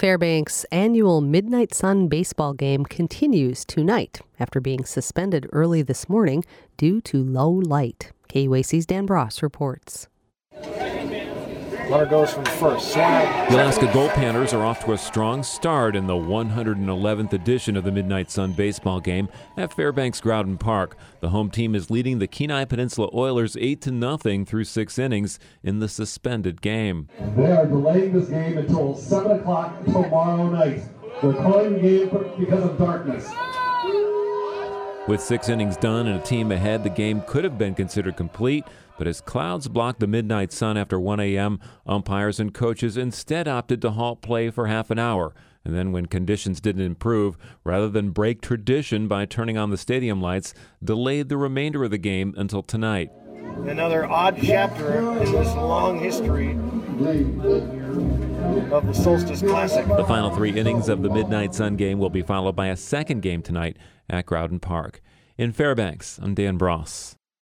Fairbanks' annual Midnight Sun baseball game continues tonight after being suspended early this morning due to low light. KUAC's Dan Bross reports. Runner goes from first. The Alaska Gold Panthers are off to a strong start in the 111th edition of the Midnight Sun baseball game at Fairbanks Groudon Park. The home team is leading the Kenai Peninsula Oilers 8-0 through 6 innings in the suspended game. They are delaying this game until 7 o'clock tomorrow night. They're calling the game because of darkness. With 6 innings done and a team ahead, the game could have been considered complete, but as clouds blocked the Midnight Sun after 1 a.m., umpires and coaches instead opted to halt play for half an hour. And then when conditions didn't improve, rather than break tradition by turning on the stadium lights, delayed the remainder of the game until tonight. Another odd chapter in this long history of the Solstice Classic. The final 3 innings of the Midnight Sun game will be followed by a second game tonight at Groudon Park. In Fairbanks, I'm Dan Bross.